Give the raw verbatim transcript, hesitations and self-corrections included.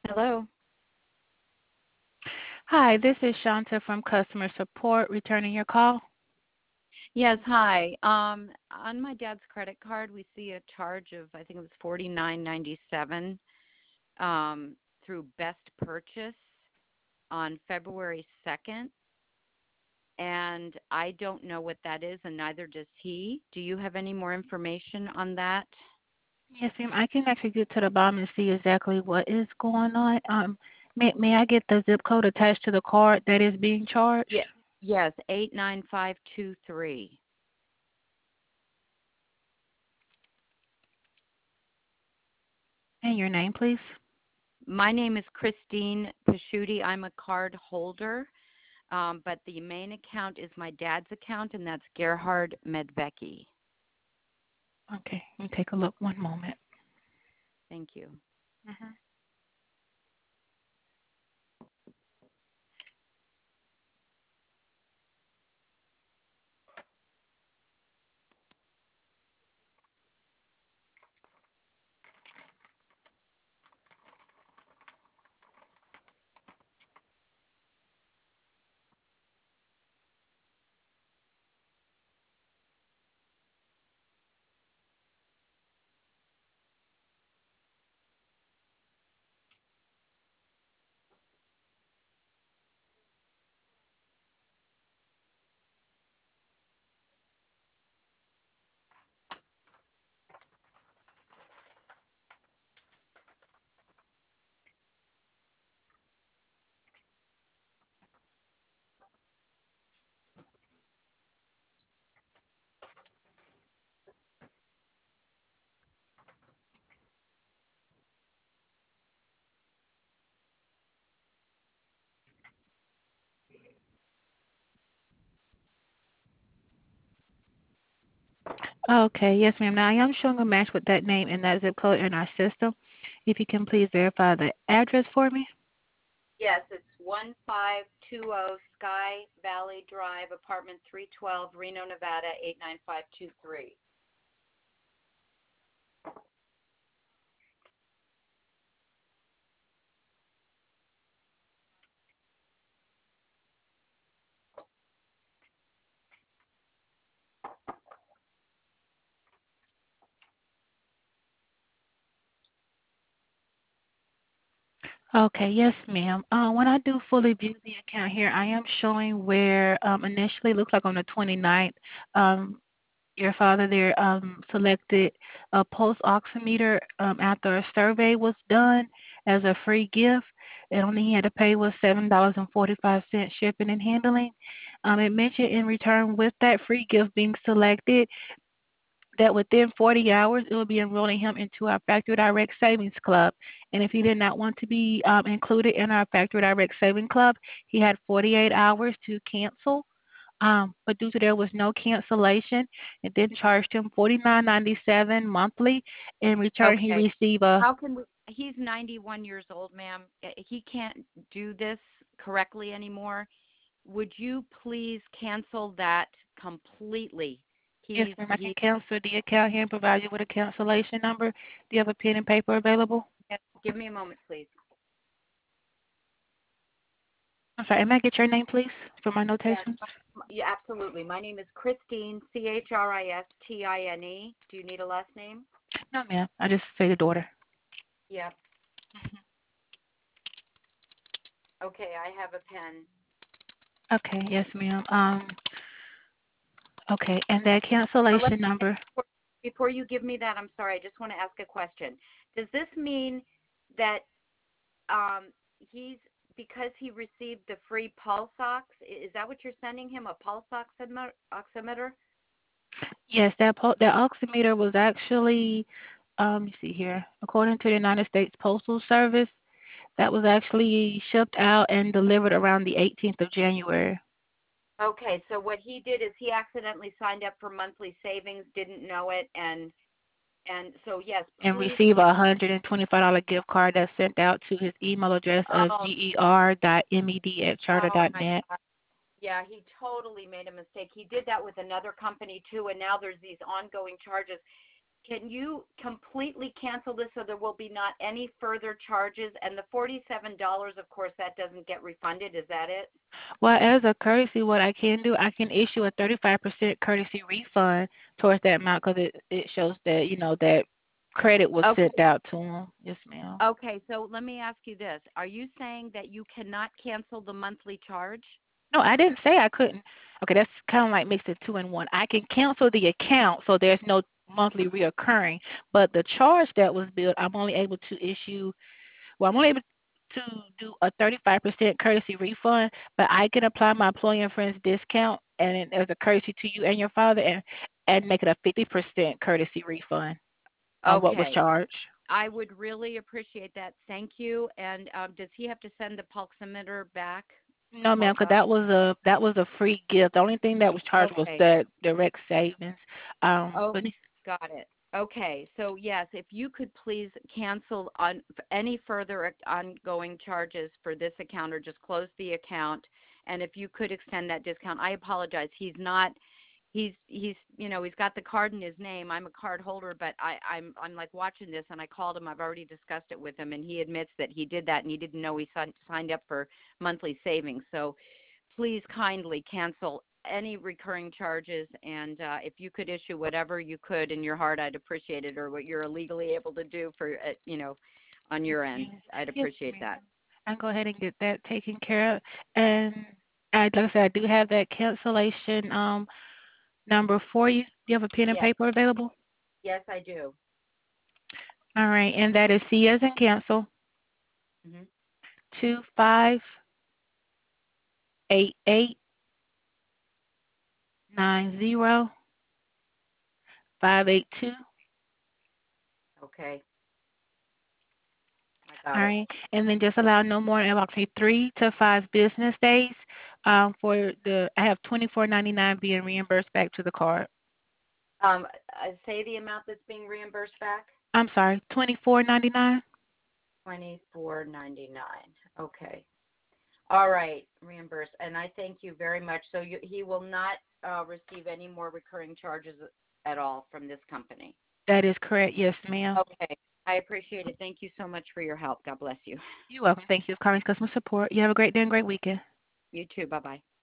Hello. Hi, this is Shanta from customer support returning your call. Yes, hi. Um, on my dad's credit card, we see a charge of I think it was forty nine ninety seven um, through Best Purchase on February second, and I don't know what that is, and neither does he. Do you have any more information on that? Yes, ma'am. I can actually get to the bottom and see exactly what is going on. Um, may may I get the zip code attached to the card that is being charged? Yeah. Yes, eight nine five two three. And your name, please. My name is Christine Pasciuti. I'm a card holder. Um, but the main account is my dad's account, and that's Gerhard Medvecki. Okay, let me take a look. One moment. Thank you. Mhm. Okay, yes, ma'am. Now I am showing a match with that name and that zip code in our system. If you can please verify the address for me. Yes, it's one five two zero Sky Valley Drive, apartment three twelve, Reno, Nevada, eight nine five two three. Okay, yes, ma'am. Uh, when I do fully view the account here, I am showing where um, initially looks like on the twenty-ninth, um, your father there um, selected a pulse oximeter um, after a survey was done as a free gift. And only he had to pay was seven dollars and forty-five cents shipping and handling. Um, it mentioned in return with that free gift being selected that within forty hours it will be enrolling him into our Factory Direct Savings Club. And if he did not want to be um, included in our Factory Direct Savings Club, he had forty-eight hours to cancel. Um, but due to there was no cancellation, it then charged him forty-nine ninety-seven monthly. In return, he Okay. received a How can we? He's ninety-one years old, ma'am. Uh, He can't do this correctly anymore. Would you please cancel that completely? yes, He's ma'am. I can he. cancel the account here and provide you with a cancellation number. Do you have a pen and paper available? Give me a moment, please. I'm sorry. May I get your name, please, for my Yes, notations? my- yeah, absolutely. My name is Christine, C H R I S T I N E. Do you need a last name? No, ma'am. I just say the daughter. Yep. Okay, I have a pen. Okay, yes, ma'am. Um, okay, and that But let cancellation number. before before you give me that, I'm sorry. I just want to ask a question. Does this mean that um, he's because he received the free pulse ox? Is that what you're sending him? A pulse oximeter? oximeter? Yes, that po- that oximeter was actually, um, let me see here. According to the United States Postal Service, that was actually shipped out and delivered around the eighteenth of January. Okay, so what he did is he accidentally signed up for monthly savings, didn't know it, and and so yes, And please receive will a you? one hundred twenty-five dollars gift card that's sent out to his email address of Oh, ger dot med at charter oh dot my net. God. Yeah, he totally made a mistake. He did that with another company too, and now there's these ongoing charges. can you completely cancel this so there will be not any further charges? And the forty-seven dollars, of course, that doesn't get refunded. Is that it? Well, as a courtesy, what I can do, I can issue a thirty-five percent courtesy refund towards that amount because it, it shows that, you know, that credit was Okay. sent out to them. Yes, ma'am. Okay, so let me ask you this. Are you saying that you cannot cancel the monthly charge? No, I didn't say I couldn't. Okay, that's kind of like makes it two and one. I can cancel the account so there's no monthly reoccurring, but the charge that was billed, I'm only able to issue, well, I'm only able to do a thirty-five percent courtesy refund, but I can apply my employee and friends discount and as a courtesy to you and your father and, and make it a fifty percent courtesy refund on what was Okay. charged. I would really appreciate that. Thank you. And um, does he have to send the pulximeter back, No, ma'am, because Polka? that was a that was a free gift. The only thing that was charged was Okay. the direct savings. Um, Oh, but got it. Okay. So yes, if you could please cancel on any further ac- ongoing charges for this account or just close the account. And if you could extend that discount, I apologize. He's not he's he's you know he's got the card in his name. I'm a card holder, but I I'm I'm like watching this, and I called him. I've already discussed it with him, and he admits that he did that and he didn't know he signed signed up for monthly savings. So please kindly cancel any recurring charges, and uh, if you could issue whatever you could in your heart, I'd appreciate it, or what you're legally able to do for uh, you know on yes, your end, ma'am. I'd Yes, appreciate ma'am. that. I'll go ahead and get that taken care of. And I, like I said, I do have that cancellation um number for you. Do you have a pen and Yes, paper available? yes, I do. All right, and that is C as in cancel Hmm. two five eight eight nine zero five eight two. Okay, I All got it. right, and then just allow no more than about say three to five business days um, for the. I have twenty four ninety nine being reimbursed back to the card. Um, I say the amount that's being reimbursed back. I'm sorry, twenty four ninety nine. Twenty-four ninety-nine. Okay. All right, reimbursed. And I thank you very much. So you, he will not uh, receive any more recurring charges at all from this company. That is correct. Yes, ma'am. Okay. I appreciate it. Thank you so much for your help. God bless you. You're welcome. Thank you for calling customer support. You have a great day and great weekend. You too. Bye bye.